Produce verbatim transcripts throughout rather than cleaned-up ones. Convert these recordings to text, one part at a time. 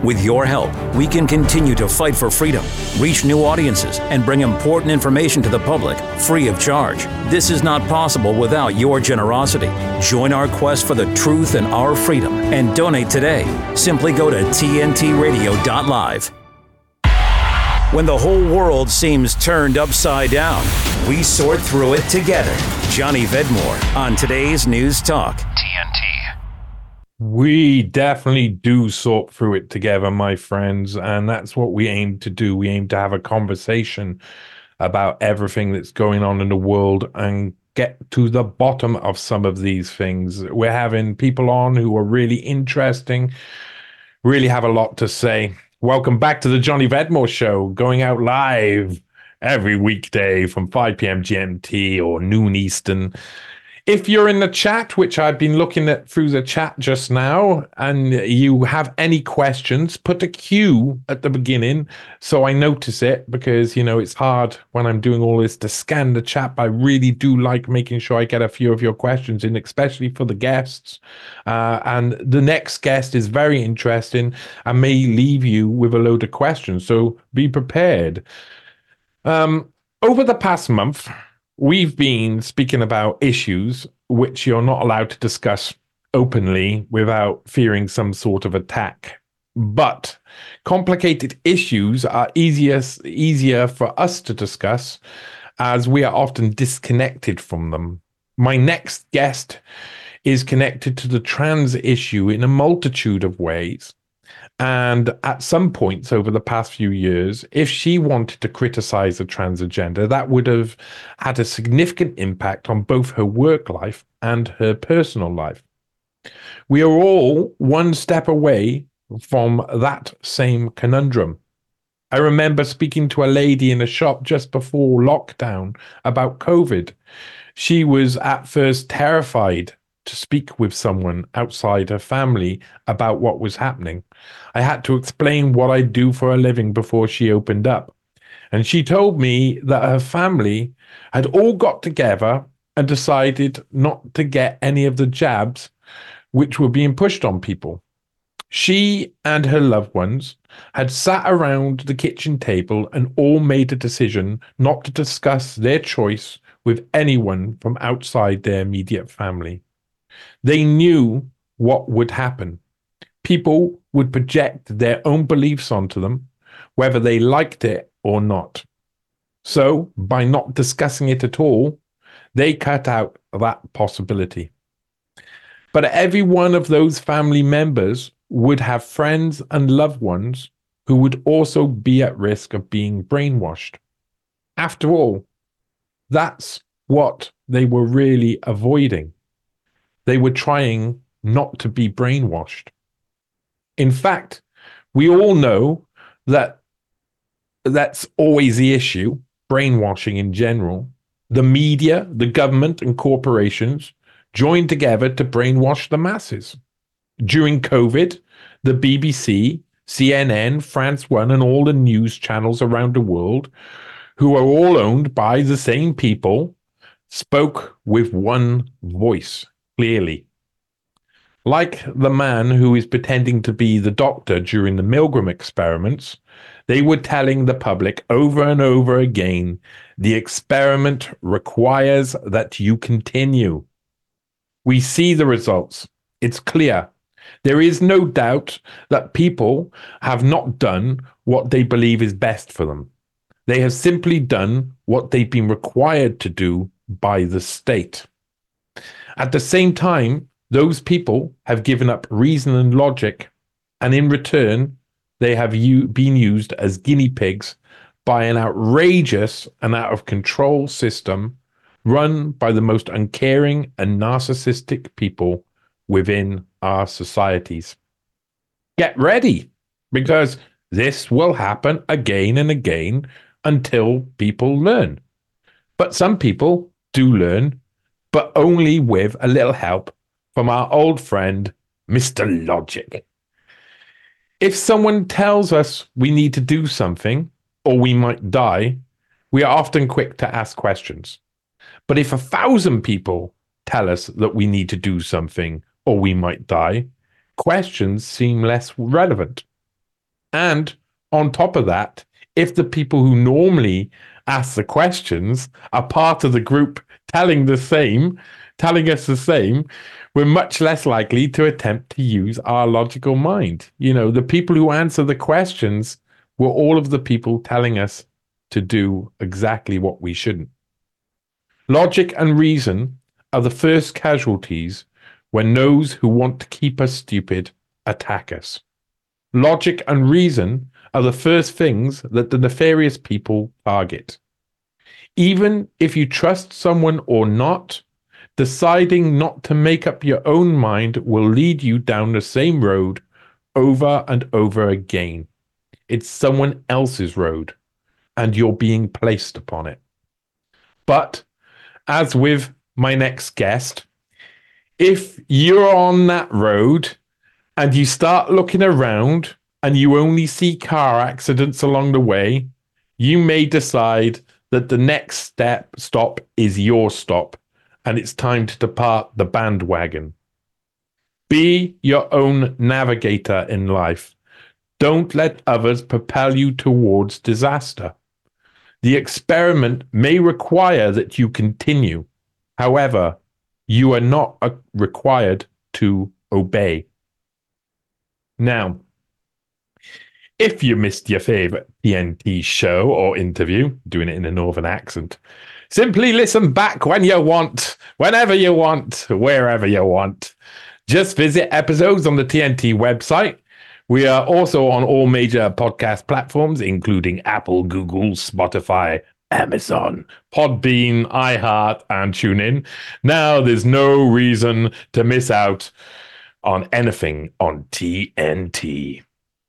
With your help, we can continue to fight for freedom, reach new audiences, and bring important information to the public free of charge. This is not possible without your generosity. Join our quest for the truth and our freedom and donate today. Simply go to T N T radio dot live. When the whole world seems turned upside down, we sort through it together. Johnny Vedmore on today's News Talk. T N T. We definitely do sort through it together, my friends, and that's what we aim to do. We aim to have a conversation about everything that's going on in the world and get to the bottom of some of these things. We're having people on who are really interesting, really have a lot to say. Welcome back to the Johnny Vedmore Show, going out live every weekday from five p.m. G M T or noon Eastern. If you're in the chat, which I've been looking at through the chat just now, and you have any questions, put a Q at the beginning so I notice it, because, you know, it's hard when I'm doing all this to scan the chat. But I really do like making sure I get a few of your questions in, especially for the guests. Uh, and the next guest is very interesting and may leave you with a load of questions, so be prepared. Um, over the past month, we've been speaking about issues which you're not allowed to discuss openly without fearing some sort of attack. But complicated issues are easier, easier for us to discuss as we are often disconnected from them. My next guest is connected to the trans issue in a multitude of ways. And at some points over the past few years, if she wanted to criticize the trans agenda, that would have had a significant impact on both her work life and her personal life. We are all one step away from that same conundrum. I remember speaking to a lady in a shop just before lockdown about COVID. She was at first terrified to speak with someone outside her family about what was happening. I had to explain what I do for a living before she opened up. And she told me that her family had all got together and decided not to get any of the jabs which were being pushed on people. She and her loved ones had sat around the kitchen table and all made a decision not to discuss their choice with anyone from outside their immediate family. They knew what would happen. People would project their own beliefs onto them, whether they liked it or not. So, by not discussing it at all, they cut out that possibility. But every one of those family members would have friends and loved ones who would also be at risk of being brainwashed. After all, that's what they were really avoiding. They were trying not to be brainwashed. In fact, we all know that that's always the issue, brainwashing in general. The media, the government, and corporations joined together to brainwash the masses. During COVID, the B B C, C N N, France One, and all the news channels around the world, who are all owned by the same people, spoke with one voice. Clearly. Like the man who is pretending to be the doctor during the Milgram experiments, they were telling the public over and over again, the experiment requires that you continue. We see the results. It's clear. There is no doubt that people have not done what they believe is best for them. They have simply done what they've been required to do by the state. At the same time, those people have given up reason and logic, and in return, they have u- been used as guinea pigs by an outrageous and out of control system run by the most uncaring and narcissistic people within our societies. Get ready, because this will happen again and again until people learn. But some people do learn, but only with a little help from our old friend, Mister Logic. If someone tells us we need to do something, or we might die, we are often quick to ask questions. But if a thousand people tell us that we need to do something, or we might die, questions seem less relevant. And on top of that, if the people who normally ask the questions are part of the group telling the same, telling us the same, we're much less likely to attempt to use our logical mind. You know, the people who answer the questions were all of the people telling us to do exactly what we shouldn't. Logic and reason are the first casualties when those who want to keep us stupid attack us. Logic and reason are the first things that the nefarious people target. Even if you trust someone or not, deciding not to make up your own mind will lead you down the same road over and over again. It's someone else's road, and you're being placed upon it. But, as with my next guest, if you're on that road and you start looking around and you only see car accidents along the way, you may decide that the next step stop is your stop, and it's time to depart the bandwagon. Be your own navigator in life. Don't let others propel you towards disaster. The experiment may require that you continue. However, you are not uh, required to obey. Now, if you missed your favorite T N T show or interview, doing it in a northern accent, simply listen back when you want, whenever you want, wherever you want. Just visit episodes on the T N T website. We are also on all major podcast platforms, including Apple, Google, Spotify, Amazon, Podbean, iHeart, and TuneIn. Now there's no reason to miss out on anything on T N T.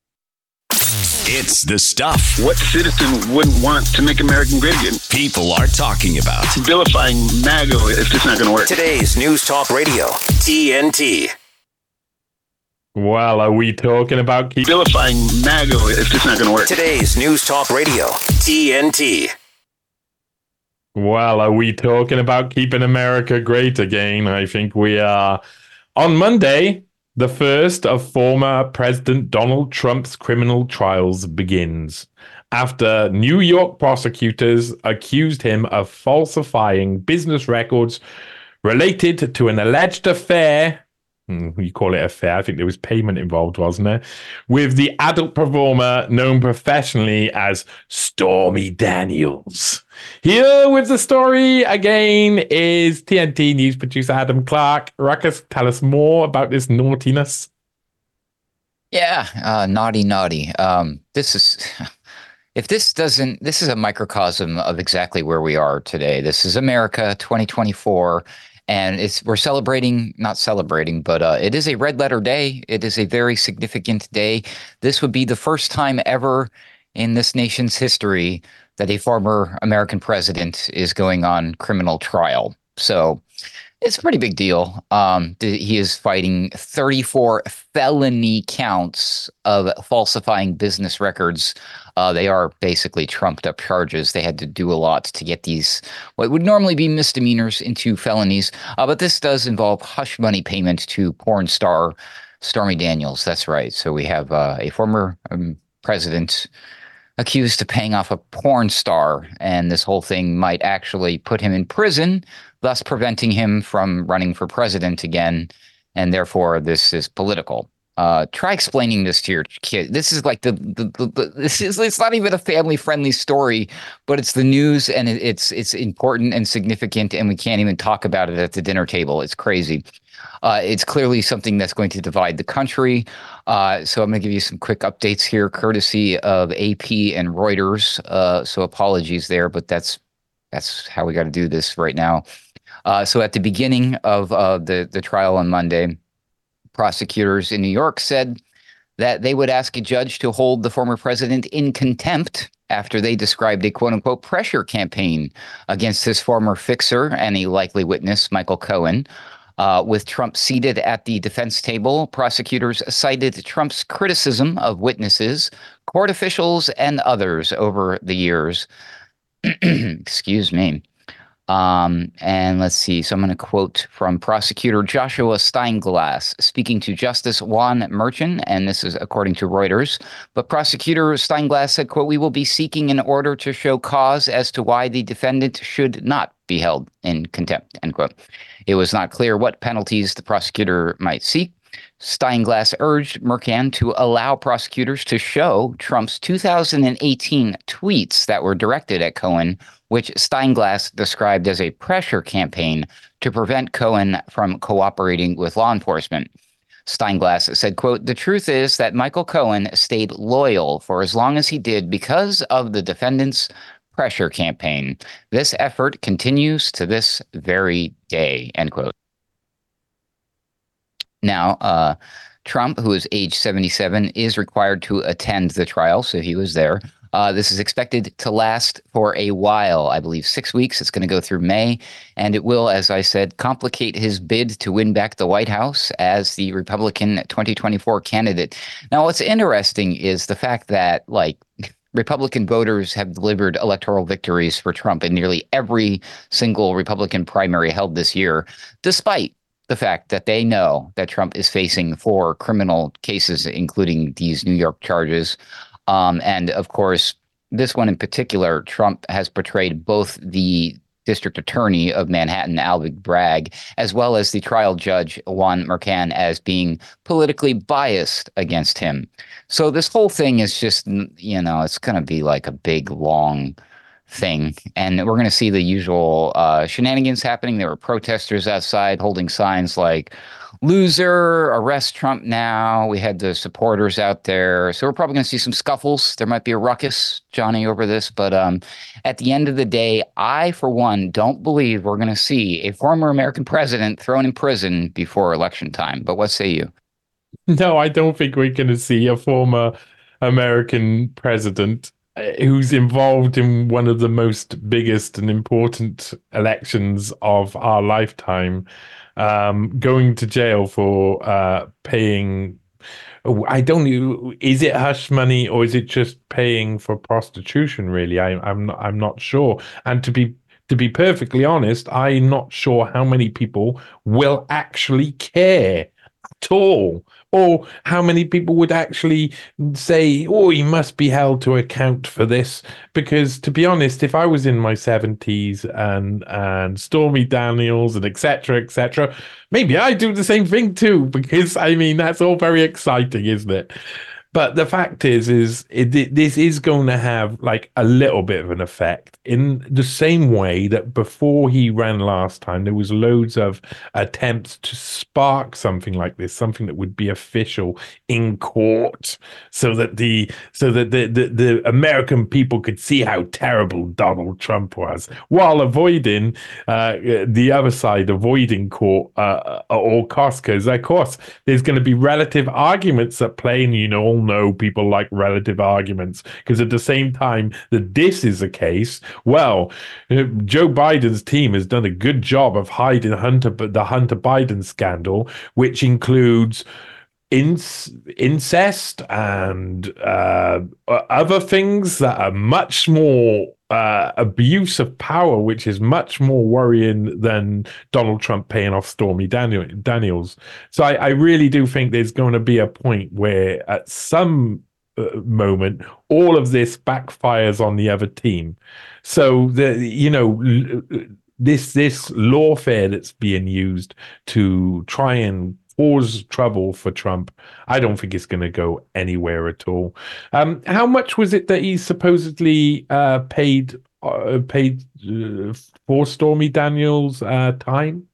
It's the stuff. What citizen wouldn't want to make America great again? People are talking about. Vilifying MAGA is just not going to work. Today's News Talk Radio, T N T. Well, are we talking about keep vilifying MAGA is just not going to work. Today's News Talk Radio, T N T. Well, are we talking about keeping America great again? I think we are. On Monday, the first of former President Donald Trump's criminal trials begins after New York prosecutors accused him of falsifying business records related to an alleged affair. You call it affair. I think there was payment involved, wasn't there? With the adult performer known professionally as Stormy Daniels. Here with the story again is T N T news producer Adam Clark. Ruckus, tell us more about this naughtiness. Yeah, uh, naughty, naughty. Um, this is, if this doesn't, this is a microcosm of exactly where we are today. This is America twenty twenty-four. And it's we're celebrating, not celebrating, but uh, it is a red letter day. It is a very significant day. This would be the first time ever in this nation's history that a former American president is going on criminal trial. So it's a pretty big deal. Um, he is fighting thirty-four felony counts of falsifying business records. Uh, they are basically trumped up charges. They had to do a lot to get these, what would normally be misdemeanors, into felonies. Uh, but this does involve hush money payment to porn star Stormy Daniels. That's right. So we have uh, a former um, president accused of paying off a porn star, and this whole thing might actually put him in prison, thus preventing him from running for president again, and therefore this is political. Uh, try explaining this to your kid. This is like the, the, the, the this is it's not even a family friendly story, but it's the news, and it, it's it's important and significant, and we can't even talk about it at the dinner table. It's crazy. Uh, it's clearly something that's going to divide the country. Uh, so I'm going to give you some quick updates here, courtesy of A P and Reuters. Uh, so apologies there, but that's that's how we got to do this right now. Uh, so at the beginning of uh, the the trial on Monday, prosecutors in New York said that they would ask a judge to hold the former president in contempt after they described a quote-unquote pressure campaign against his former fixer and a likely witness, Michael Cohen. Uh, with Trump seated at the defense table, prosecutors cited Trump's criticism of witnesses, court officials, and others over the years. Excuse me. Um, and let's see. So I'm going to quote from prosecutor Joshua Steinglass speaking to Justice Juan Merchan, and this is according to Reuters. But prosecutor Steinglass said, quote, "We will be seeking an order to show cause as to why the defendant should not be held in contempt," end quote. It was not clear what penalties the prosecutor might seek. Steinglass urged Merchan to allow prosecutors to show Trump's two thousand eighteen tweets that were directed at Cohen, which Steinglass described as a pressure campaign to prevent Cohen from cooperating with law enforcement. Steinglass said, quote, "The truth is that Michael Cohen stayed loyal for as long as he did because of the defendant's pressure campaign. This effort continues to this very day," end quote. Now, uh, Trump, who is age seventy-seven, is required to attend the trial, so he was there. Uh, this is expected to last for a while, I believe six weeks. It's going to go through May, and it will, as I said, complicate his bid to win back the White House as the Republican twenty twenty-four candidate. Now, what's interesting is the fact that, like, Republican voters have delivered electoral victories for Trump in nearly every single Republican primary held this year, despite the fact that they know that Trump is facing four criminal cases, including these New York charges. Um, and of course, this one in particular, Trump has portrayed both the district attorney of Manhattan, Alvin Bragg, as well as the trial judge, Juan Merchan, as being politically biased against him. So this whole thing is just, you know, it's going to be like a big, long thing. And we're going to see the usual uh, shenanigans happening. There were protesters outside holding signs like, "Loser, arrest Trump now." We had the supporters out there. So we're probably going to see some scuffles. There might be a ruckus, Johnny, over this. But um, at the end of the day, I, for one, don't believe we're going to see a former American president thrown in prison before election time. But what say you? No, I don't think we're going to see a former American president who's involved in one of the most biggest and important elections of our lifetime, um, going to jail for uh, paying. I don't know. Is it hush money or is it just paying for prostitution? Really, I, I'm not. I'm not sure. And to be to be perfectly honest, I'm not sure how many people will actually care at all, or how many people would actually say, "Oh, he must be held to account for this." Because to be honest, if I was in my seventies and and Stormy Daniels and et cetera, et cetera, maybe I'd do the same thing too. Because I mean, that's all very exciting, isn't it? But the fact is, is it, this is going to have like a little bit of an effect in the same way that before he ran last time, there was loads of attempts to spark something like this, something that would be official in court, so that the so that the the, the American people could see how terrible Donald Trump was, while avoiding uh, the other side, avoiding court uh, at all costs. Because of course, there's going to be relative arguments at play, and you know. Know people like relative arguments, because at the same time that this is the case, well, Joe Biden's team has done a good job of hiding Hunter, the Hunter Biden scandal, which includes incest and uh, other things that are much more uh, abuse of power, which is much more worrying than Donald Trump paying off Stormy Daniel, Daniels. So I, I really do think there's going to be a point where at some uh, moment, all of this backfires on the other team. So, the you know, this this lawfare that's being used to try and cause trouble for Trump, I don't think it's going to go anywhere at all. Um, how much was it that he supposedly uh, paid uh, paid uh, for Stormy Daniels' uh, time?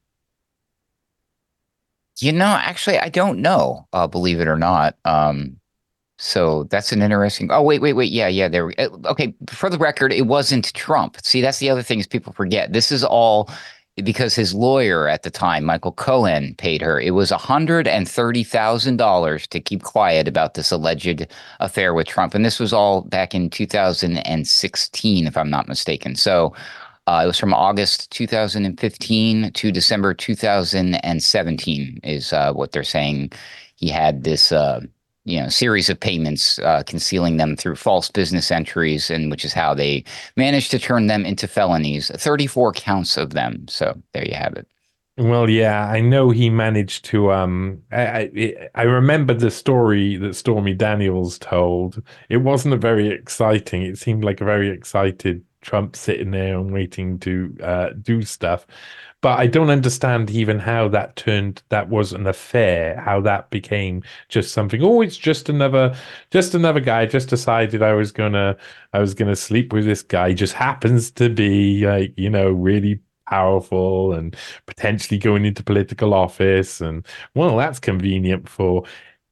You know, actually, I don't know. Uh, believe it or not. Um, so that's an interesting. Oh, wait, wait, wait. Yeah, yeah. There. Okay. For the record, it wasn't Trump. See, that's the other thing is people forget. This is all because his lawyer at the time, Michael Cohen, paid her. It was one hundred thirty thousand dollars to keep quiet about this alleged affair with Trump. And this was all back in two thousand sixteen, if I'm not mistaken. So uh, it was from August two thousand fifteen to December two thousand seventeen is uh, what they're saying. He had this, uh, you know, series of payments, uh, concealing them through false business entries, and which is how they managed to turn them into felonies. thirty-four counts of them. So there you have it. Well, yeah, I know he managed to. Um, I, I I remember the story that Stormy Daniels told. It wasn't a very exciting. It seemed like a very excited Trump sitting there and waiting to uh, do stuff. But I don't understand even how that turned. That was an affair. How that became just something. Oh, it's just another, just another guy. Just decided I was gonna, I was gonna sleep with this guy. He just happens to be like, you know, really powerful and potentially going into political office, and well, that's convenient for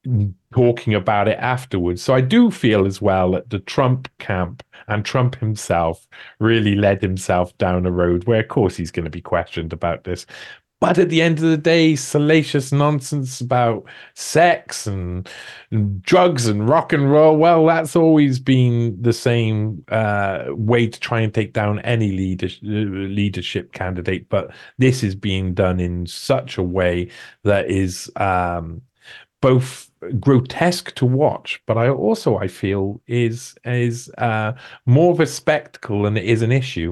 talking about it afterwards. So I do feel as well that the Trump camp and Trump himself really led himself down a road where, of course, he's going to be questioned about this. But at the end of the day, salacious nonsense about sex and, and drugs and rock and roll, well, that's always been the same uh, way to try and take down any leader, leadership candidate. But this is being done in such a way that is um, both grotesque to watch, but I also, I feel, is is uh, more of a spectacle than it is an issue.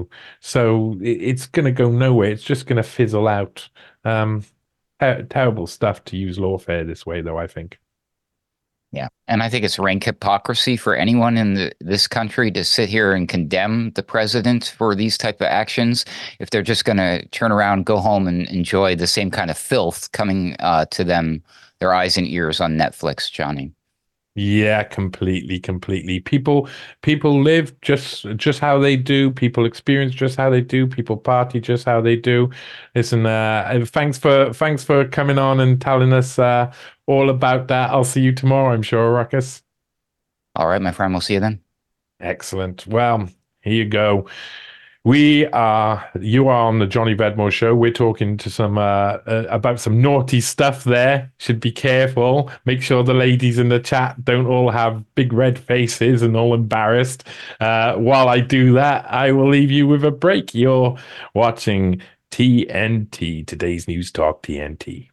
So it, it's going to go nowhere. It's just going to fizzle out. Um, ter- terrible stuff to use lawfare this way, though, I think. Yeah. And I think it's rank hypocrisy for anyone in the, this country to sit here and condemn the president for these type of actions if they're just going to turn around, go home and enjoy the same kind of filth coming uh, to them, their eyes and ears on Netflix, Johnny. Yeah, completely, completely. People, people live just just how they do. People experience just how they do. People party just how they do. Listen, uh, thanks for thanks for coming on and telling us uh, all about that. I'll see you tomorrow, I'm sure, Ruckus. All right, my friend. We'll see you then. Excellent. Well, here you go. We are, you are on the Johnny Vedmore show. We're talking to some, uh, uh, about some naughty stuff there. Should be careful. Make sure the ladies in the chat don't all have big red faces and all embarrassed. Uh, while I do that, I will leave you with a break. You're watching T N T, today's News Talk T N T.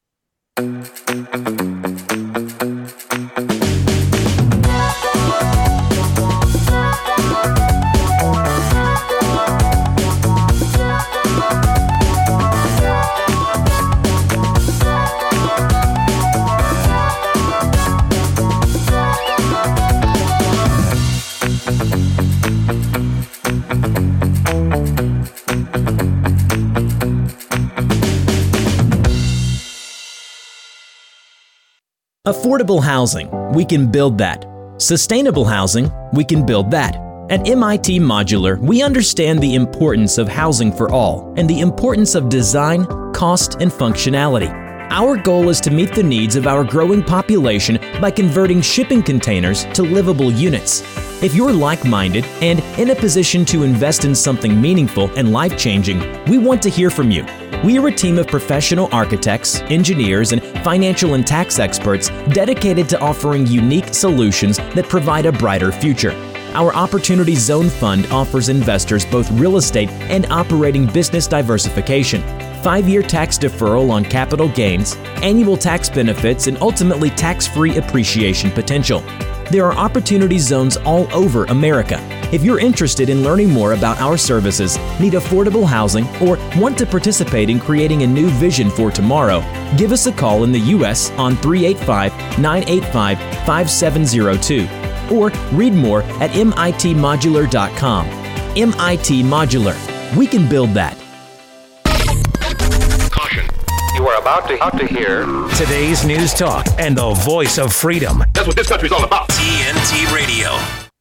Affordable housing, we can build that. Sustainable housing, we can build that. At M I T Modular, we understand the importance of housing for all and the importance of design, cost, and functionality. Our goal is to meet the needs of our growing population by converting shipping containers to livable units. If you're like-minded and in a position to invest in something meaningful and life-changing, we want to hear from you. We are a team of professional architects, engineers, and financial and tax experts dedicated to offering unique solutions that provide a brighter future. Our Opportunity Zone Fund offers investors both real estate and operating business diversification, five-year tax deferral on capital gains, annual tax benefits, and ultimately tax-free appreciation potential. There are opportunity zones all over America. If you're interested in learning more about our services, need affordable housing, or want to participate in creating a new vision for tomorrow, give us a call in the U S on three eight five, nine eight five, five seven zero two or read more at M I T modular dot com. M I T Modular. We can build that. You are about to, about to hear Today's News Talk and the voice of freedom. That's what this country's all about. T N T Radio.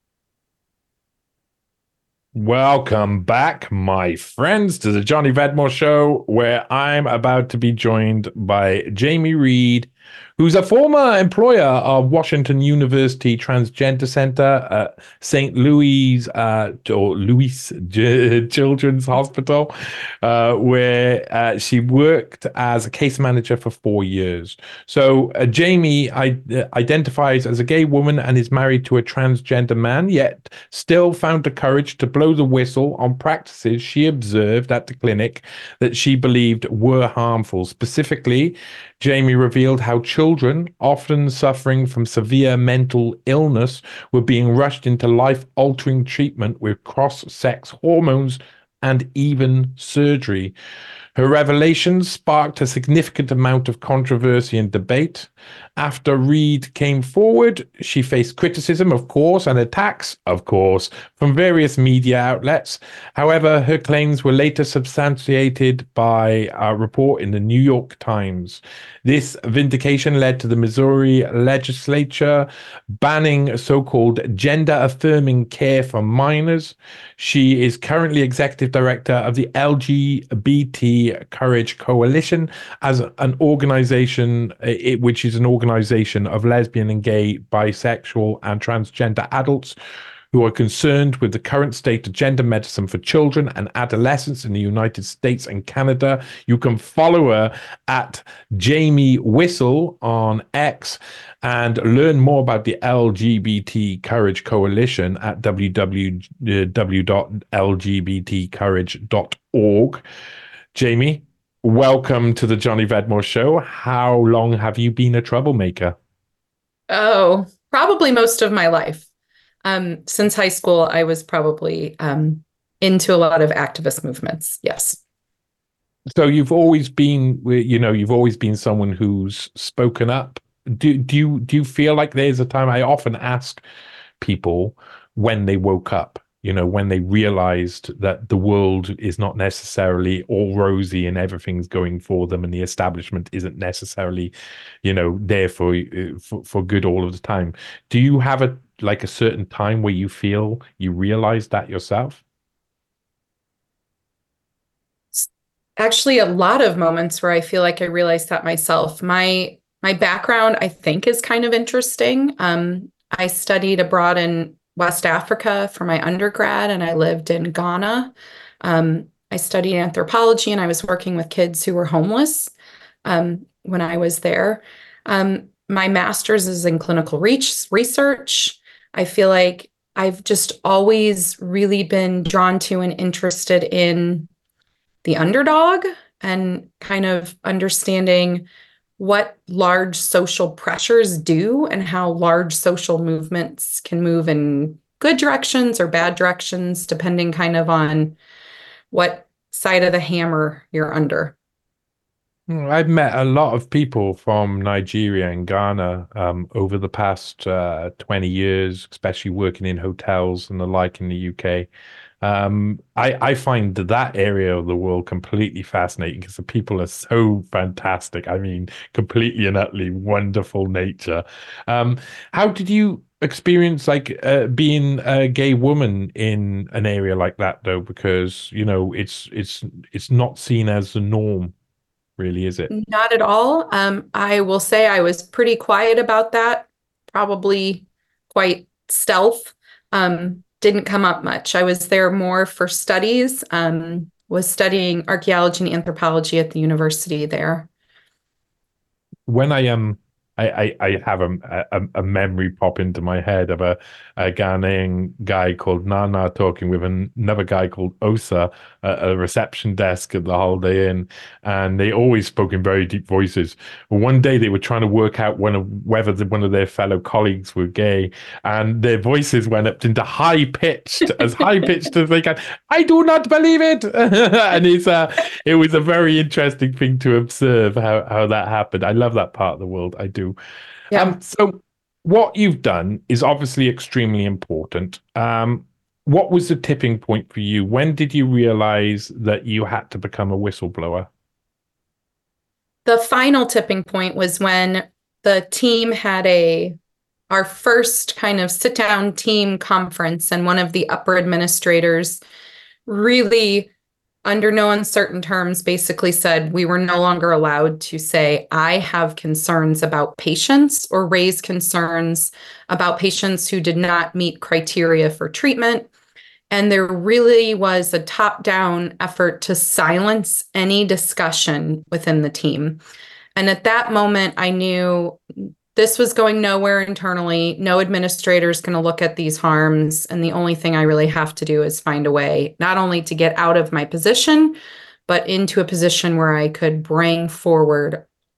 Welcome back, my friends, to the Johnny Vedmore Show, where I'm about to be joined by Jamie Reed, who's a former employer of Washington University Transgender Center at Saint Louis uh, or Louis Children's Hospital, uh, where uh, she worked as a case manager for four years. So uh, Jamie I, uh, identifies as a gay woman and is married to a transgender man, yet still found the courage to blow the whistle on practices she observed at the clinic that she believed were harmful. Specifically, Jamie revealed how children, often suffering from severe mental illness, were being rushed into life-altering treatment with cross-sex hormones and even surgery. Her revelations sparked a significant amount of controversy and debate. After Reid came forward, she faced criticism, of course, and attacks, of course, from various media outlets. However, her claims were later substantiated by a report in the New York Times. This vindication led to the Missouri legislature banning so-called gender-affirming care for minors. She is currently executive director of the L G B T Courage Coalition, as an organization, it, which is an organization of lesbian and gay, bisexual, and transgender adults who are concerned with the current state of gender medicine for children and adolescents in the United States and Canada. You can follow her at Jamie Whistle on X and learn more about the L G B T Courage Coalition at w w w dot l g b t courage dot org. Jamie, welcome to the Johnny Vedmore Show. How long have you been a troublemaker? Oh, probably most of my life. Um, since high school, I was probably um, into a lot of activist movements. Yes. So you've always been, you know, you've always been someone who's spoken up. Do do you do you feel like there's a time? I often ask people when they woke up, you know, when they realized that the world is not necessarily all rosy and everything's going for them, and the establishment isn't necessarily, you know, there for for, for good all of the time. Do you have a like a certain time where you feel you realize that yourself? Actually, a lot of moments where I feel like I realized that myself. My my background, I think, is kind of interesting. Um, I studied abroad in West Africa for my undergrad, and I lived in Ghana. Um, I studied anthropology, and I was working with kids who were homeless um, when I was there. Um, my master's is in clinical research. I feel like I've just always really been drawn to and interested in the underdog and kind of understanding what large social pressures do and how large social movements can move in good directions or bad directions, depending kind of on what side of the hammer you're under. I've met a lot of people from Nigeria and Ghana um, over the past uh, twenty years, especially working in hotels and the like in the U K. Um, I, I find that area of the world completely fascinating because the people are so fantastic. I mean, completely and utterly wonderful nature. Um, how did you experience like uh, being a gay woman in an area like that, though? Because, you know, it's it's it's not seen as the norm, really, is it? Not at all. Um, I will say I was pretty quiet about that, probably quite stealth. Um, didn't come up much. I was there more for studies, um, was studying archaeology and anthropology at the university there. When I am, I, I, I have a, a, a memory pop into my head of a, a Ghanaian guy called Nana talking with another guy called Osa at a reception desk at the Holiday Inn, and they always spoke in very deep voices. One day they were trying to work out when, whether the, one of their fellow colleagues were gay, and their voices went up into high pitched, as high pitched as they can. I do not believe it, and it's uh, it was a very interesting thing to observe how how that happened. I love that part of the world. I do. Yeah. Um, so what you've done is obviously extremely important. Um, what was the tipping point for you? When did you realize that you had to become a whistleblower? The final tipping point was when the team had a our first kind of sit down team conference, and one of the upper administrators really, under no uncertain terms, basically said we were no longer allowed to say, I have concerns about patients, or raise concerns about patients who did not meet criteria for treatment. And there really was a top-down effort to silence any discussion within the team. And at that moment, I knew this was going nowhere internally. No administrator is going to look at these harms. And the only thing I really have to do is find a way, not only to get out of my position, but into a position where I could bring forward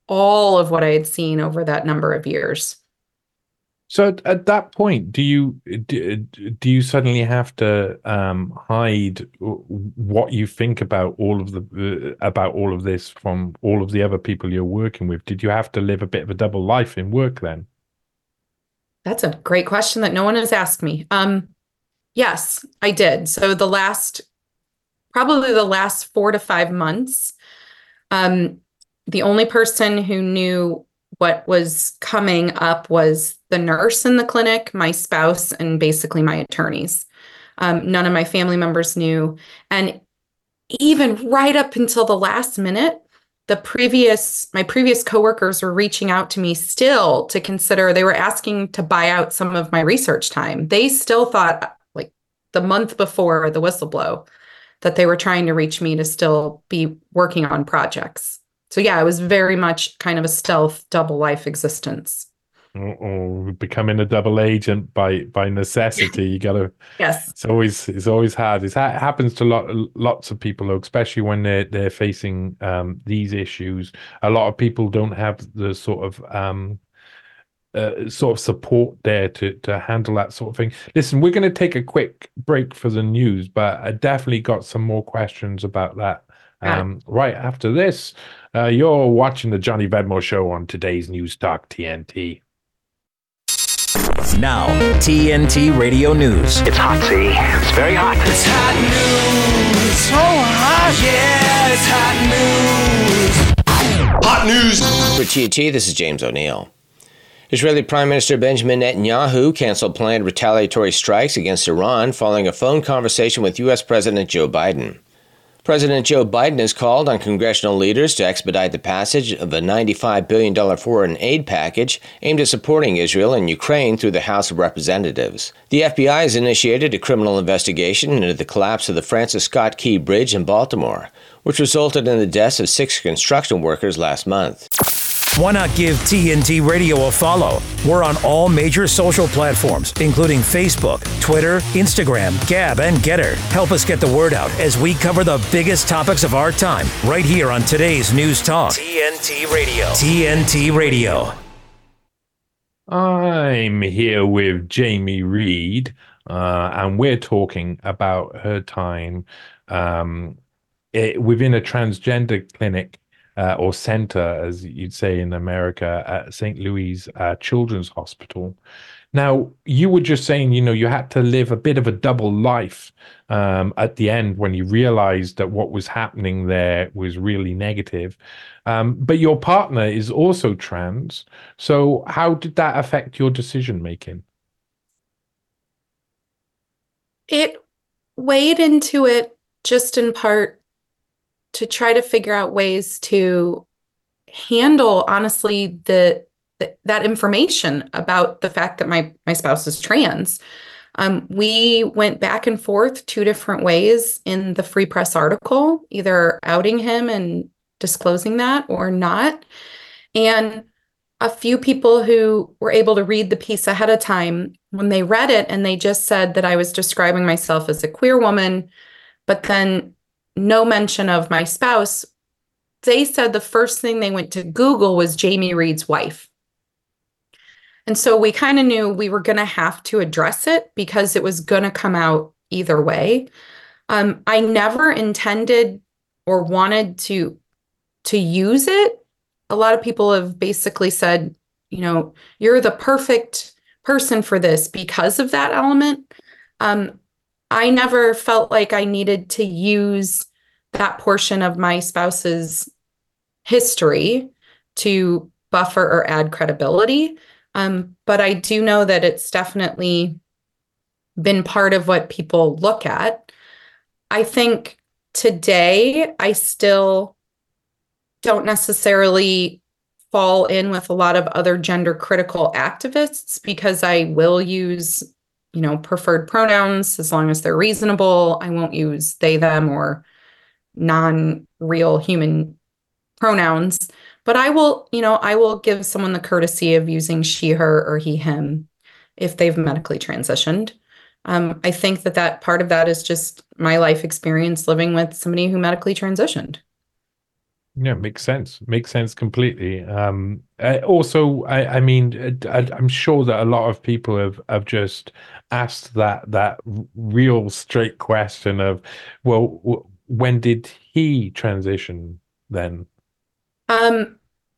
all of what I had seen over that number of years. So at, at that point, do you do, do you suddenly have to um, hide what you think about all of the uh, about all of this from all of the other people you're working with? Did you have to live a bit of a double life in work then? That's a great question that no one has asked me. Um, yes, I did. So the last, probably the last four to five months, um, the only person who knew what was coming up was the nurse in the clinic, my spouse, and basically my attorneys. Um, none of my family members knew. And even right up until the last minute, the previous, my previous coworkers were reaching out to me still to consider, they were asking to buy out some of my research time. They still thought, like the month before the whistleblow, that they were trying to reach me to still be working on projects. So yeah, it was very much kind of a stealth double life existence. Or becoming a double agent by by necessity. You gotta. Yes. It's always it's always hard. It's, it happens to lot lots of people, especially when they're they're facing um, these issues. A lot of people don't have the sort of um, uh, sort of support there to to handle that sort of thing. Listen, we're going to take a quick break for the news, but I definitely got some more questions about that. Um, right after this, uh, you're watching the Johnny Vedmore Show on today's News Talk T N T. Now, T N T Radio News. It's hot, see? It's very hot. It's hot news. So hot. Yeah, it's hot news. Hot news. For T N T, this is James O'Neill. Israeli Prime Minister Benjamin Netanyahu canceled planned retaliatory strikes against Iran following a phone conversation with U S President Joe Biden. President Joe Biden has called on congressional leaders to expedite the passage of a ninety-five billion dollars foreign aid package aimed at supporting Israel and Ukraine through the House of Representatives. The F B I has initiated a criminal investigation into the collapse of the Francis Scott Key Bridge in Baltimore, which resulted in the deaths of six construction workers last month. Why not give T N T Radio a follow? We're on all major social platforms, including Facebook, Twitter, Instagram, Gab, and Getter. Help us get the word out as we cover the biggest topics of our time, right here on today's News Talk. T N T Radio. T N T Radio. I'm here with Jamie Reed, uh, and we're talking about her time um, it, within a transgender clinic. Uh, or center, as you'd say in America, at Saint Louis uh, Children's Hospital. Now, you were just saying, you know, you had to live a bit of a double life um, at the end when you realized that what was happening there was really negative. Um, but your partner is also trans. So how did that affect your decision making? It weighed into it just in part to try to figure out ways to handle, honestly, the, the that information about the fact that my my spouse is trans. Um, we went back and forth two different ways in the Free Press article, either outing him and disclosing that or not. And a few people who were able to read the piece ahead of time, when they read it and they just said that I was describing myself as a queer woman, but then no mention of my spouse, they said the first thing they went to Google was Jamie Reed's wife. And so we kind of knew we were going to have to address it because it was going to come out either way. Um, I never intended or wanted to, to use it. A lot of people have basically said, you know, you're the perfect person for this because of that element. Um, I never felt like I needed to use that portion of my spouse's history to buffer or add credibility. Um, but I do know that it's definitely been part of what people look at. I think today I still don't necessarily fall in with a lot of other gender critical activists because I will use, you know, preferred pronouns as long as they're reasonable. I won't use they, them, or non-real human pronouns, but I will, you know, I will give someone the courtesy of using she, her, or he, him if they've medically transitioned. Um, I think that that part of that is just my life experience living with somebody who medically transitioned. Yeah, makes sense. Makes sense completely. Um, uh, also, I, I mean, I, I'm sure that a lot of people have have just asked that that real straight question of, well, w- when did he transition then? Um,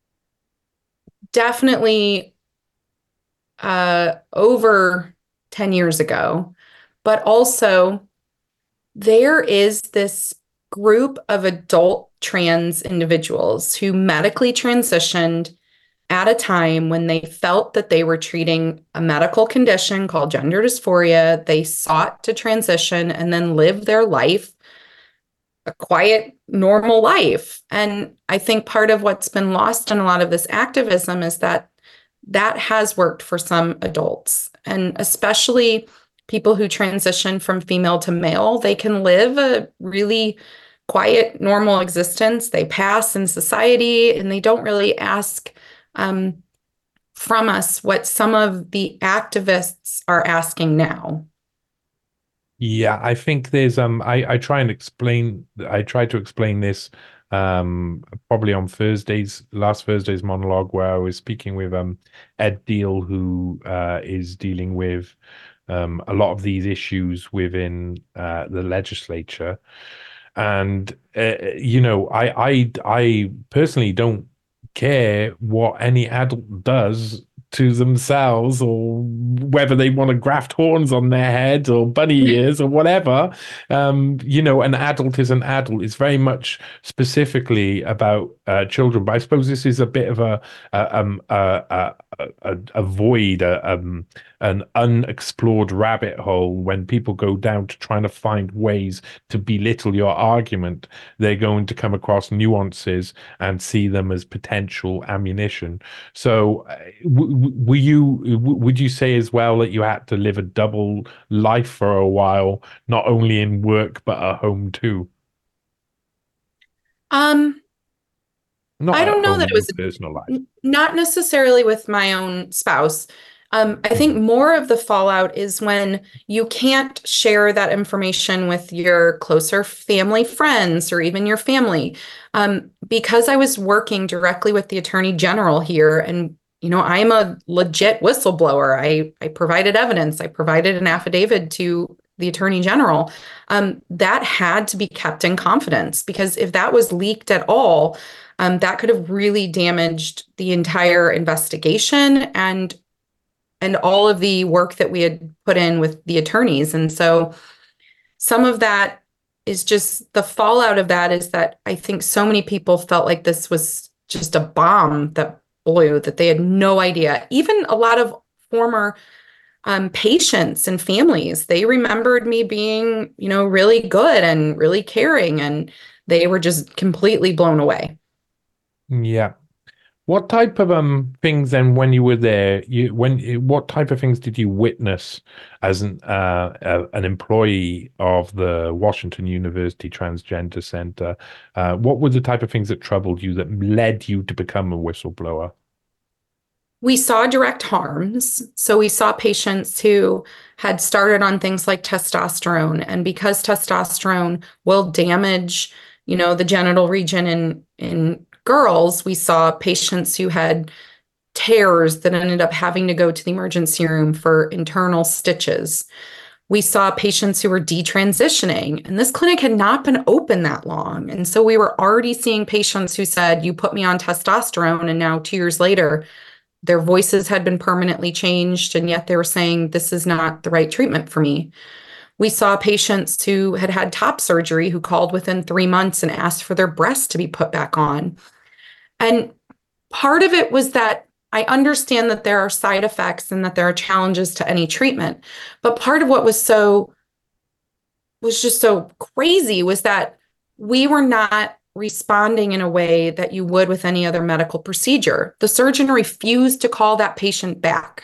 definitely uh, over ten years ago, but also there is this group of adult trans individuals who medically transitioned at a time when they felt that they were treating a medical condition called gender dysphoria. They sought to transition and then live their life, a quiet, normal life. And I think part of what's been lost in a lot of this activism is that that has worked for some adults, and especially people who transition from female to male. They can live a really quiet, normal existence. They pass in society and they don't really ask um, from us what some of the activists are asking now. Yeah, I think there's um I, I try and explain I try to explain this um probably on Thursday's last Thursday's monologue, where I was speaking with um Ed Deal, who uh is dealing with um a lot of these issues within uh the legislature. And uh, you know, I I I personally don't care what any adult does to themselves, or whether they want to graft horns on their head or bunny ears or whatever. Um, you know, an adult is an adult. It's very much specifically about uh, children. But I suppose this is a bit of a a um, a, a, a, a void, a, um, an unexplored rabbit hole. When people go down to trying to find ways to belittle your argument, they're going to come across nuances and see them as potential ammunition. So, w- were you? W- would you say as well that you had to live a double life for a while, not only in work but at home too? Um, Not I at don't know home that it in was personal life. n- not necessarily with my own spouse. Um, I think more of the fallout is when you can't share that information with your closer family friends or even your family. Um, because I was working directly with the Attorney General here, and you know, I'm a legit whistleblower. I I provided evidence. I provided an affidavit to the Attorney General. Um, that had to be kept in confidence, because if that was leaked at all, um, that could have really damaged the entire investigation and and all of the work that we had put in with the attorneys. And so some of that is just the fallout of that is that I think so many people felt like this was just a bomb that blew, that they had no idea. Even a lot of former um, patients and families, they remembered me being, you know, really good and really caring, and they were just completely blown away. Yeah. What type of um things then, when you were there, you when what type of things did you witness as an uh, uh an employee of the Washington University Transgender Center? Uh, what were the type of things that troubled you, that led you to become a whistleblower? We saw direct harms. So we saw patients who had started on things like testosterone, and because testosterone will damage, you know, the genital region in in girls, we saw patients who had tears that ended up having to go to the emergency room for internal stitches. We saw patients who were detransitioning, and this clinic had not been open that long. And so we were already seeing patients who said, you put me on testosterone, and now two years later, their voices had been permanently changed, and yet they were saying, this is not the right treatment for me. We saw patients who had had top surgery who called within three months and asked for their breasts to be put back on. And part of it was that I understand that there are side effects and that there are challenges to any treatment. But part of what was so, was just so crazy was that we were not responding in a way that you would with any other medical procedure. The surgeon refused to call that patient back.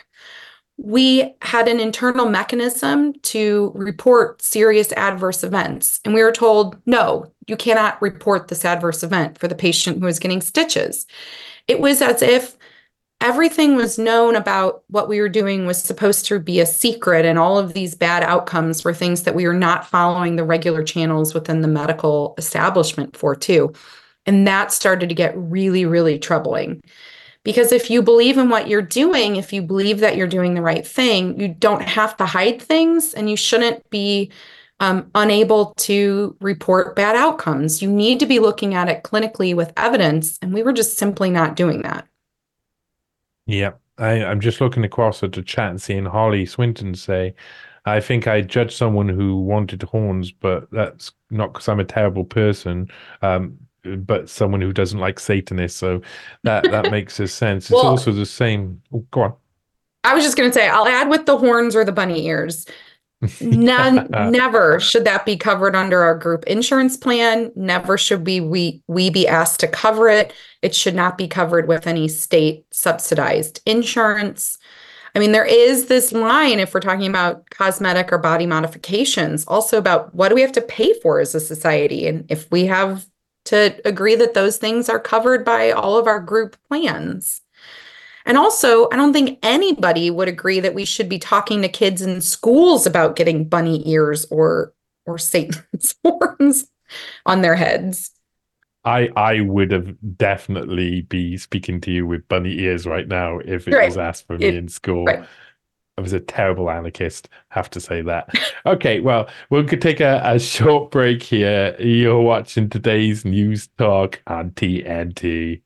We had an internal mechanism to report serious adverse events, and we were told, no, you cannot report this adverse event for the patient who is getting stitches. It was as if everything was known about what we were doing was supposed to be a secret, and all of these bad outcomes were things that we were not following the regular channels within the medical establishment for too. And that started to get really, really troubling. Because if you believe in what you're doing, if you believe that you're doing the right thing, you don't have to hide things, and you shouldn't be um, unable to report bad outcomes. You need to be looking at it clinically with evidence, and we were just simply not doing that. Yeah, I, I'm just looking across at the chat and seeing Holly Swinton say, I think I judged someone who wanted horns, but that's not because I'm a terrible person. Um, but someone who doesn't like Satanists. So that, that makes a sense. It's Well, also the same. Oh, go on. I was just going to say, I'll add with the horns or the bunny ears. None, never should that be covered under our group insurance plan. Never should we, we, we be asked to cover it. It should not be covered with any state subsidized insurance. I mean, there is this line, if we're talking about cosmetic or body modifications, also about what do we have to pay for as a society? And if we have to agree that those things are covered by all of our group plans. And also, I don't think anybody would agree that we should be talking to kids in schools about getting bunny ears or or Satan's horns on their heads. I I would have definitely be speaking to you with bunny ears right now if it Right. was asked for It- me in school. right. I was a terrible anarchist, have to say that. Okay, well, we could take a, a short break here. You're watching today's News Talk on T N T.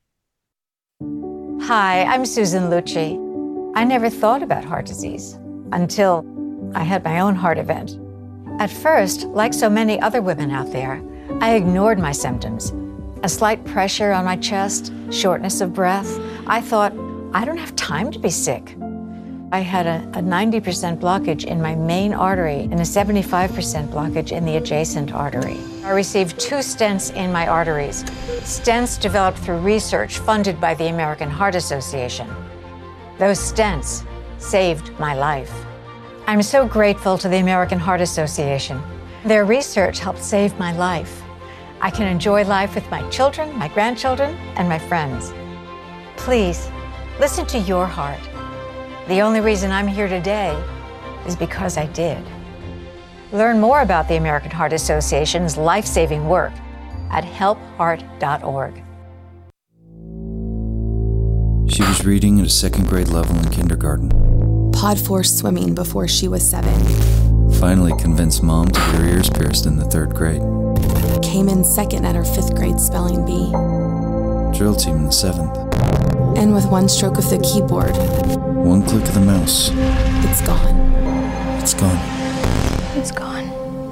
Hi, I'm Susan Lucci. I never thought about heart disease until I had my own heart event. At first, like so many other women out there, I ignored my symptoms. A slight pressure on my chest, shortness of breath. I thought, I don't have time to be sick. I had a, a ninety percent blockage in my main artery and a seventy-five percent blockage in the adjacent artery. I received two stents in my arteries. Stents developed through research funded by the American Heart Association. Those stents saved my life. I'm so grateful to the American Heart Association. Their research helped save my life. I can enjoy life with my children, my grandchildren, and my friends. Please, listen to your heart. The only reason I'm here today is because I did. Learn more about the American Heart Association's life-saving work at help heart dot org. She was reading at a second grade level in kindergarten. Pod force swimming before she was seven. Finally convinced mom to get her ears pierced in the third grade. Came in second at her fifth grade spelling bee. Drill team in the seventh. And with one stroke of the keyboard, one click of the mouse, it's gone. It's gone. It's gone.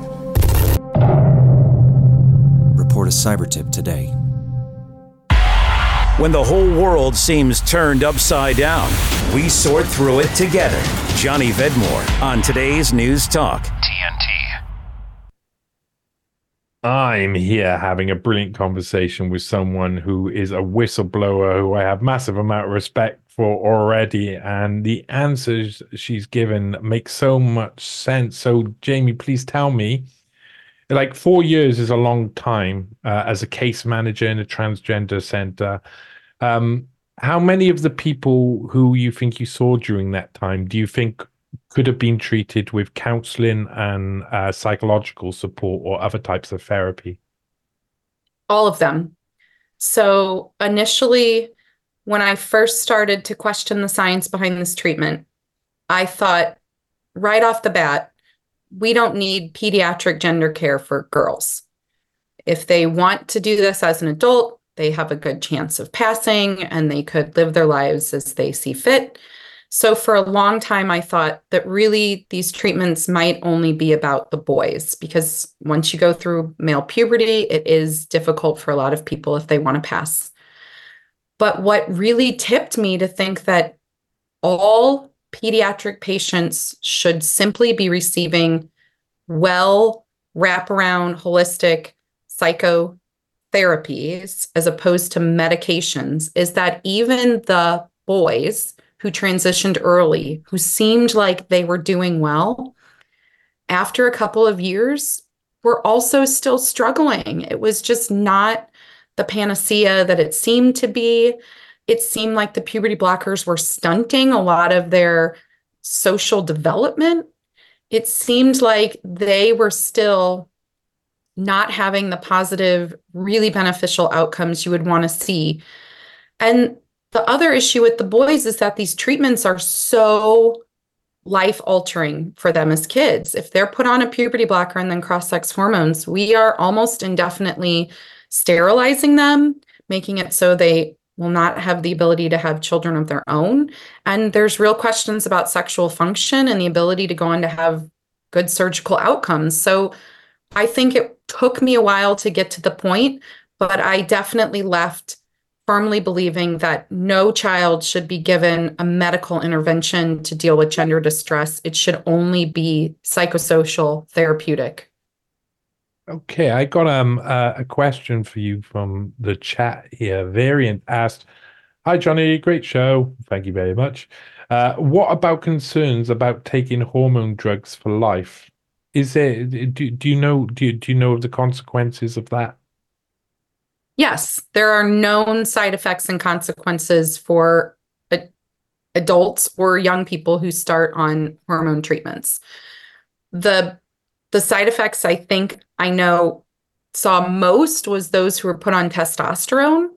Report a cyber tip today. When the whole world seems turned upside down, we sort through it together. Johnny Vedmore on today's News Talk. T N T. I'm here having a brilliant conversation with someone who is a whistleblower who I have massive amount of respect for already, and the answers she's given make so much sense. So, Jamie, please tell me, like four years is a long time uh, as a case manager in a transgender center. Um, how many of the people who you think you saw during that time do you think could have been treated with counseling and uh, psychological support or other types of therapy? All of them. So initially, when I first started to question the science behind this treatment, I thought right off the bat, we don't need pediatric gender care for girls. If they want to do this as an adult, they have a good chance of passing and they could live their lives as they see fit. So for a long time, I thought that really these treatments might only be about the boys, because once you go through male puberty, it is difficult for a lot of people if they want to pass. But what really tipped me to think that all pediatric patients should simply be receiving well wraparound holistic psychotherapies as opposed to medications is that even the boys who transitioned early, who seemed like they were doing well, after a couple of years, were also still struggling. It was just not the panacea that it seemed to be. It seemed like the puberty blockers were stunting a lot of their social development. It seemed like they were still not having the positive, really beneficial outcomes you would want to see. And the other issue with the boys is that these treatments are so life altering for them as kids. If they're put on a puberty blocker and then cross-sex hormones, we are almost indefinitely sterilizing them, making it so they will not have the ability to have children of their own. And there's real questions about sexual function and the ability to go on to have good surgical outcomes. So I think it took me a while to get to the point, but I definitely left firmly believing that no child should be given a medical intervention to deal with gender distress. It should only be psychosocial, therapeutic. Okay, I got um uh, a question for you from the chat here. Variant asked, "Hi Johnny, great show. Thank you very much. Uh, what about concerns about taking hormone drugs for life? Is there do, do you know do you, do you know of the consequences of that?" Yes, there are known side effects and consequences for a, adults or young people who start on hormone treatments. The the side effects I think I know saw most was those who were put on testosterone.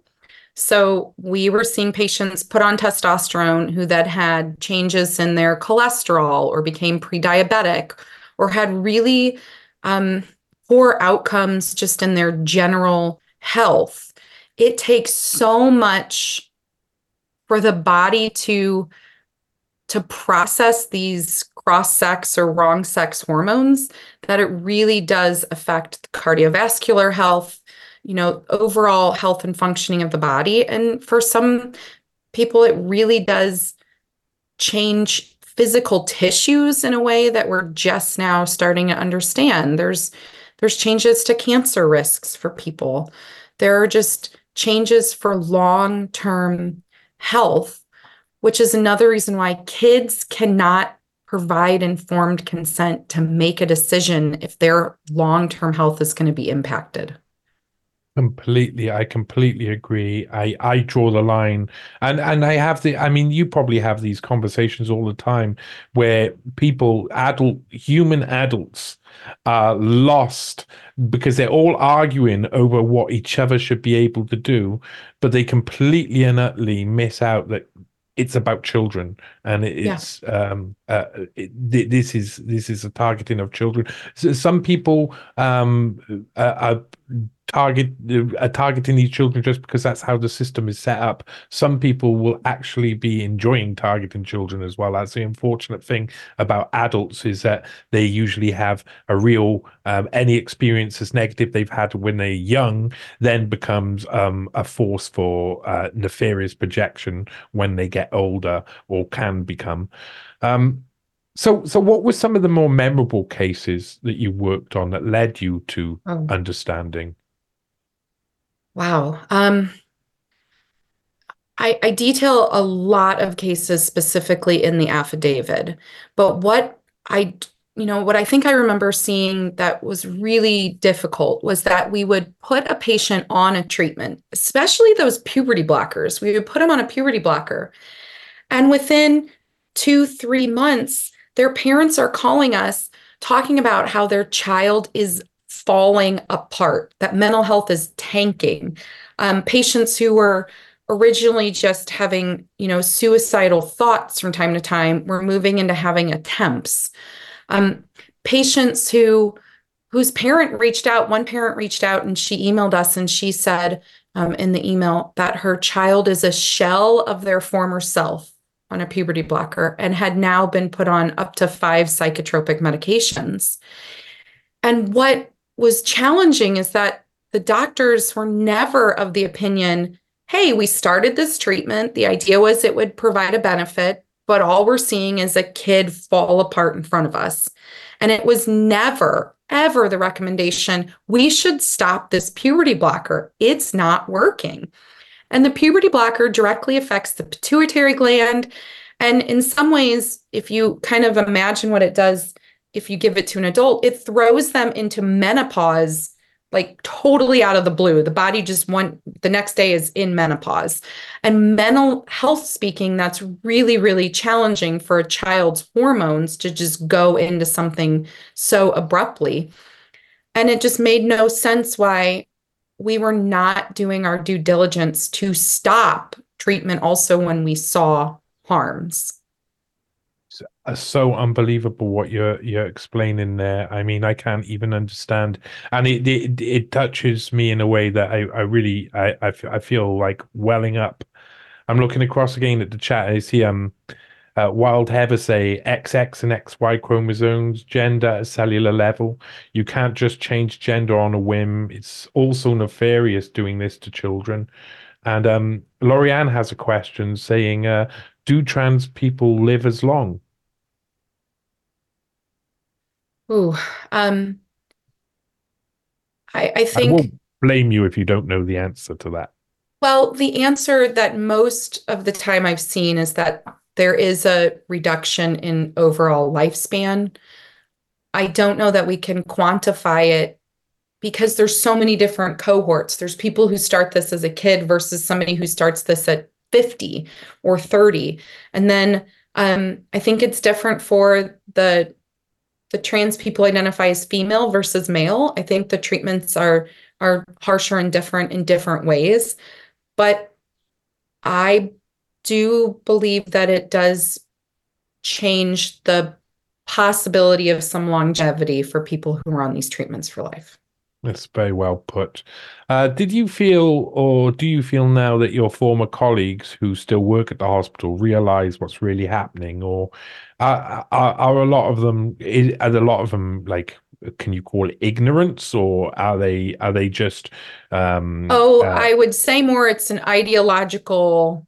So we were seeing patients put on testosterone who then had changes in their cholesterol or became pre-diabetic or had really um, poor outcomes just in their general health. It takes so much for the body to to process these cross-sex or wrong-sex hormones that it really does affect the cardiovascular health, you know, overall health and functioning of the body. And for some people, it really does change physical tissues in a way that we're just now starting to understand. There's There's changes to cancer risks for people. There are just changes for long-term health, which is another reason why kids cannot provide informed consent to make a decision if their long-term health is going to be impacted. Completely, I completely agree. I I draw the line, and and I have the. I mean, you probably have these conversations all the time where people, adult human adults, are lost because they're all arguing over what each other should be able to do, but they completely and utterly miss out that it's about children, and it's yeah. um uh it, this is this is a targeting of children. So some people um uh, are target are targeting these children just because that's how the system is set up. Some people will actually be enjoying targeting children as well. That's the unfortunate thing about adults, is that they usually have a real um, any experience that's negative they've had when they're young then becomes um, a force for uh, nefarious projection when they get older, or can become. Um, so, so what were some of the more memorable cases that you worked on that led you to oh. understanding? Wow. Um, I, I detail a lot of cases specifically in the affidavit, but what I, you know, what I think I remember seeing that was really difficult was that we would put a patient on a treatment, especially those puberty blockers. We would put them on a puberty blocker, and within two, three months, their parents are calling us talking about how their child is falling apart, that mental health is tanking. Um, patients who were originally just having, you know, suicidal thoughts from time to time were moving into having attempts. Um, patients who whose parent reached out, one parent reached out and she emailed us and she said um, in the email that her child is a shell of their former self on a puberty blocker and had now been put on up to five psychotropic medications. And what was challenging is that the doctors were never of the opinion, hey, we started this treatment. The idea was it would provide a benefit, but all we're seeing is a kid fall apart in front of us. And it was never, ever the recommendation, we should stop this puberty blocker. It's not working. And the puberty blocker directly affects the pituitary gland. And in some ways, if you kind of imagine what it does, if you give it to an adult, it throws them into menopause, like totally out of the blue. The body just want the next day is in menopause. And mental health speaking, that's really, really challenging for a child's hormones to just go into something so abruptly. And it just made no sense why we were not doing our due diligence to stop treatment also when we saw harms. So, uh, so unbelievable what you're you're explaining there. I mean, I can't even understand, and it it, it touches me in a way that I I really I, I f- I feel like welling up. I'm looking across again at the chat. I see um uh, Wild Heather say X X and X Y chromosomes, gender at a cellular level. You can't just change gender on a whim. It's also nefarious doing this to children. And um, Lorianne has a question saying, uh, do trans people live as long? Ooh, um, I, I I think, won't blame you if you don't know the answer to that. well, the answer that most of the time I've seen is that there is a reduction in overall lifespan. I don't know that we can quantify it because there's so many different cohorts. There's people who start this as a kid versus somebody who starts this at fifty or thirty. And then um, I think it's different for the the trans people identify as female versus male. I think the treatments are are harsher and different in different ways. But I do believe that it does change the possibility of some longevity for people who are on these treatments for life. That's very well put. Uh, did you feel, or do you feel now that your former colleagues who still work at the hospital realize what's really happening, or are, are, are a lot of them, are a lot of them like, can you call it ignorance, or are they are they just? Um, oh, uh, I would say more. It's an ideological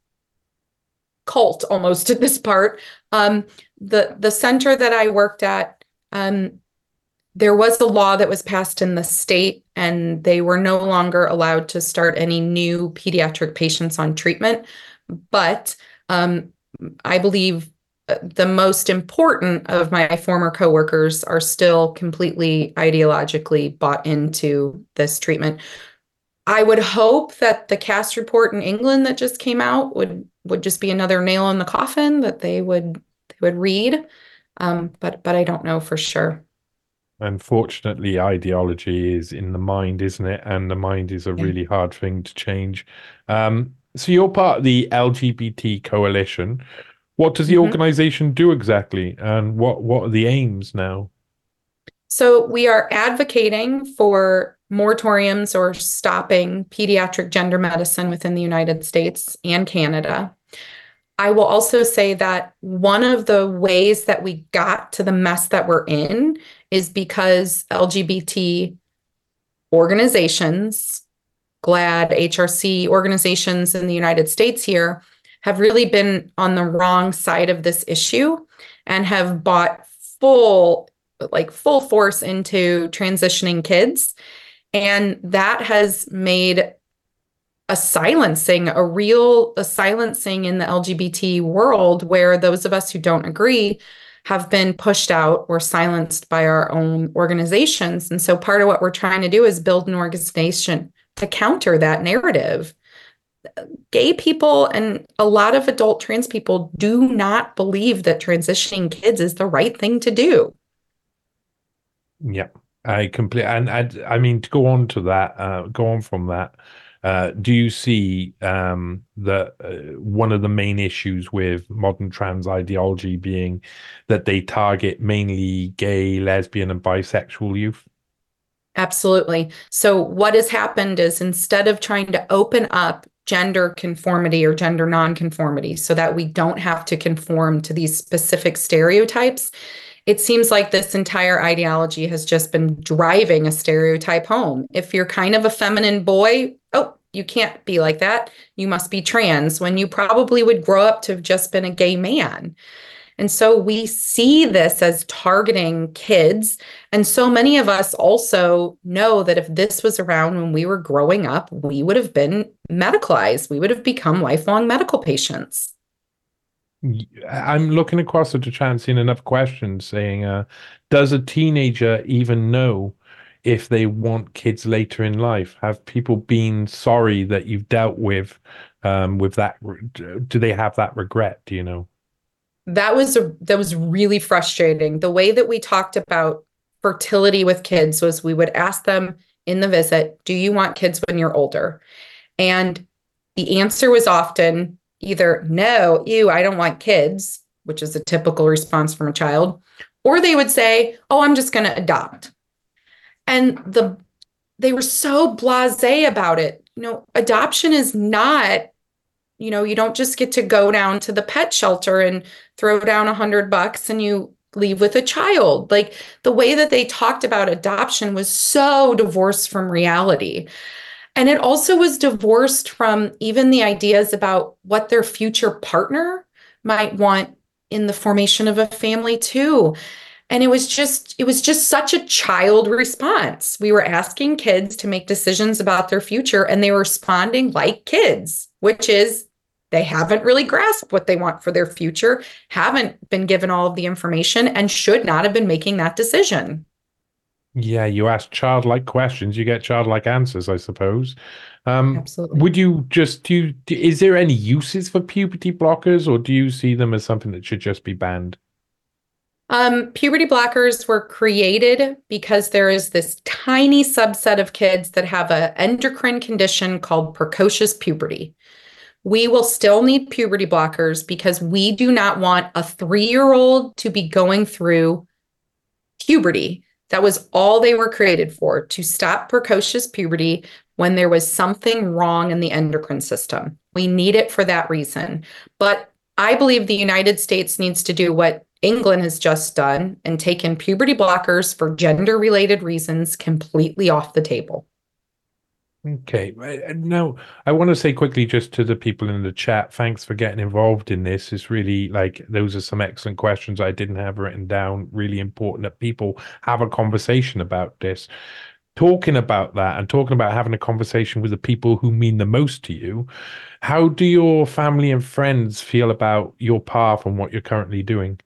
cult almost at this part. Um, the the center that I worked at. Um, There was a law that was passed in the state, and they were no longer allowed to start any new pediatric patients on treatment. But um, I believe the most important of my former coworkers are still completely ideologically bought into this treatment. I would hope that the Cass report in England that just came out would would just be another nail in the coffin that they would they would read, um, but but I don't know for sure. Unfortunately, ideology is in the mind, isn't it? And the mind is a Yeah. really hard thing to change. Um, so you're part of the L G B T coalition. What does the Mhm. organization do exactly? And what, what are the aims now? So we are advocating for moratoriums or stopping pediatric gender medicine within the United States and Canada. I will also say that one of the ways that we got to the mess that we're in is because L G B T organizations, GLAAD, H R C organizations in the United States here have really been on the wrong side of this issue and have bought full, like full force into transitioning kids. And that has made a silencing, a real a silencing in the L G B T world, where those of us who don't agree have been pushed out or silenced by our own organizations. And so part of what we're trying to do is build an organization to counter that narrative. Gay people and a lot of adult trans people do not believe that transitioning kids is the right thing to do. Yeah, I completely, and I, I mean, to go on to that, uh, go on from that, uh, do you see um, that uh, one of the main issues with modern trans ideology being that they target mainly gay, lesbian, and bisexual youth? Absolutely. So what has happened is instead of trying to open up gender conformity or gender nonconformity so that we don't have to conform to these specific stereotypes, it seems like this entire ideology has just been driving a stereotype home. If you're kind of a feminine boy, oh, you can't be like that. You must be trans, when you probably would grow up to have just been a gay man. And so we see this as targeting kids. And so many of us also know that if this was around when we were growing up, we would have been medicalized. We would have become lifelong medical patients. I'm looking across at the chat and seeing enough questions saying, uh, does a teenager even know if they want kids later in life? Have people been sorry that you've dealt with um, with that? Do they have that regret? Do you know? That was a that was really frustrating. The way that we talked about fertility with kids was we would ask them in the visit, do you want kids when you're older? And the answer was often either no, ew, I don't want kids, which is a typical response from a child, or they would say, oh, I'm just going to adopt. And the they were so blasé about it. You know, adoption is not, you know, you don't just get to go down to the pet shelter and throw down a hundred bucks and you leave with a child. Like the way that they talked about adoption was so divorced from reality. And it also was divorced from even the ideas about what their future partner might want in the formation of a family too. And it was just, it was just such a child response. We were asking kids to make decisions about their future and they were responding like kids, which is they haven't really grasped what they want for their future, haven't been given all of the information, and should not have been making that decision. Yeah, you ask childlike questions, you get childlike answers, I suppose. Um, Absolutely. Would you just do, is there any uses for puberty blockers, or do you see them as something that should just be banned? Um, puberty blockers were created because there is this tiny subset of kids that have an endocrine condition called precocious puberty. We will still need puberty blockers because we do not want a three-year-old to be going through puberty. That was all they were created for, to stop precocious puberty when there was something wrong in the endocrine system. We need it for that reason. But I believe the United States needs to do what England has just done and taken puberty blockers for gender-related reasons completely off the table. Okay. Now, I want to say quickly just to the people in the chat, thanks for getting involved in this. It's really like, those are some excellent questions I didn't have written down. Really important that people have a conversation about this. Talking about that and talking about having a conversation with the people who mean the most to you, how do your family and friends feel about your path and what you're currently doing?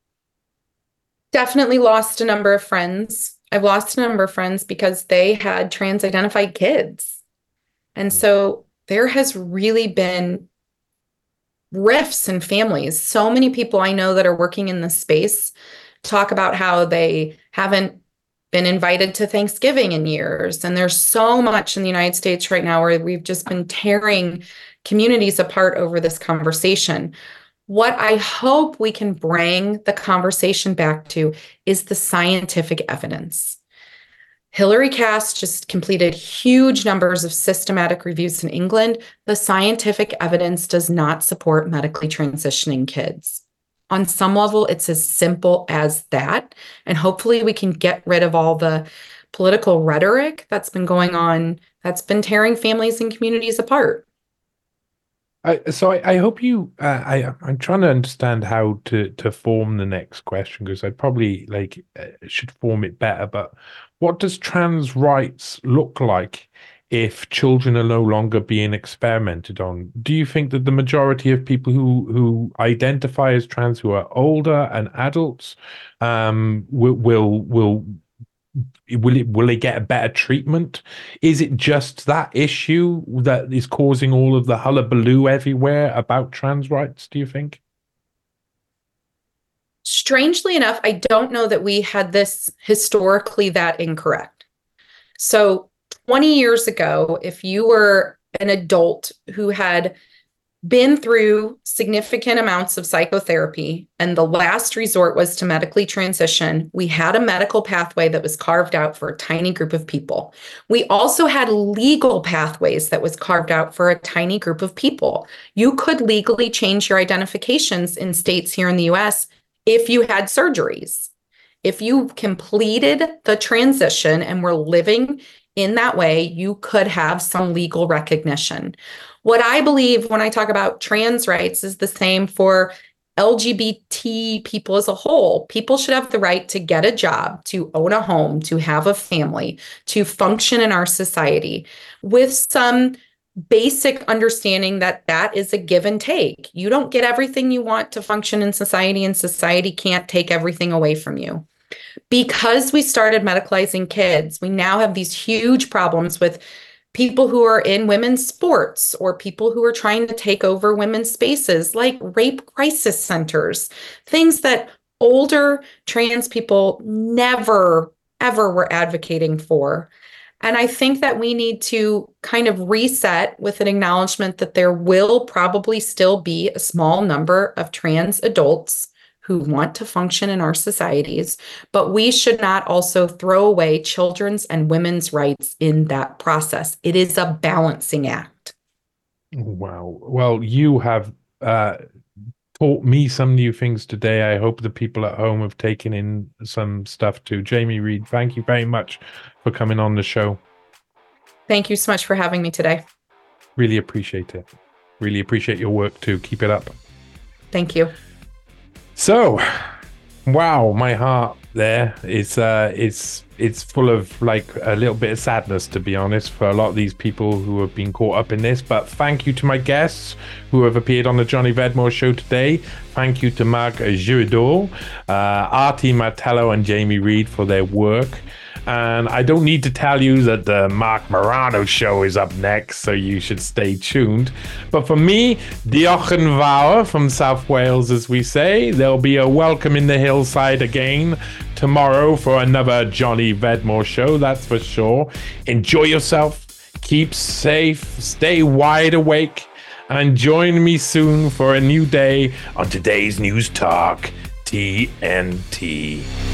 Definitely lost a number of friends. I've lost a number of friends because they had trans-identified kids. And so there has really been rifts in families. So many people I know that are working in this space talk about how they haven't been invited to Thanksgiving in years. And there's so much in the United States right now where we've just been tearing communities apart over this conversation. What I hope we can bring the conversation back to is the scientific evidence. Hilary Cass just completed huge numbers of systematic reviews in England. The scientific evidence does not support medically transitioning kids. On some level, it's as simple as that. And hopefully we can get rid of all the political rhetoric that's been going on, that's been tearing families and communities apart. I, so I, I hope you, uh, I, I'm trying to understand how to, to form the next question, because I probably like uh, should form it better. But what does trans rights look like if children are no longer being experimented on? Do you think that the majority of people who, who identify as trans, who are older and adults, um, will, will, will Will it will it get a better treatment? Is it just that issue that is causing all of the hullabaloo everywhere about trans rights, do you think? Strangely enough, I don't know that we had this historically that incorrect. So twenty years ago, if you were an adult who had been through significant amounts of psychotherapy and the last resort was to medically transition, we had a medical pathway that was carved out for a tiny group of people. We also had legal pathways that was carved out for a tiny group of people. You could legally change your identifications in states here in the U S if you had surgeries. If you completed the transition and were living in that way, you could have some legal recognition. What I believe when I talk about trans rights is the same for L G B T people as a whole. People should have the right to get a job, to own a home, to have a family, to function in our society with some basic understanding that that is a give and take. You don't get everything you want to function in society, and society can't take everything away from you. Because we started medicalizing kids, we now have these huge problems with people who are in women's sports or people who are trying to take over women's spaces, like rape crisis centers, things that older trans people never whatever we're advocating for. And I think that we need to kind of reset with an acknowledgement that there will probably still be a small number of trans adults who want to function in our societies, but we should not also throw away children's and women's rights in that process. It is a balancing act. Wow. Well, you have uh, taught me some new things today. I hope the people at home have taken in some stuff too. Jamie Reed, thank you very much for coming on the show. Thank you so much for having me today. Really appreciate it. Really appreciate your work too. Keep it up. Thank you. So, wow, my heart there is uh, it's it's full of like a little bit of sadness, to be honest, for a lot of these people who have been caught up in this. But thank you to my guests who have appeared on the Johnny Vedmore show today. Thank you to Marc Giraudot, uh, Artie Martello, and Jamie Reed for their work. And I don't need to tell you that the Mark Morano show is up next, so you should stay tuned. But for me, Diolch yn fawr from South Wales, as we say, there'll be a Welcome in the Hillside again tomorrow for another Johnny Vedmore show, that's for sure. Enjoy yourself, keep safe, stay wide awake, and join me soon for a new day on today's News Talk T N T.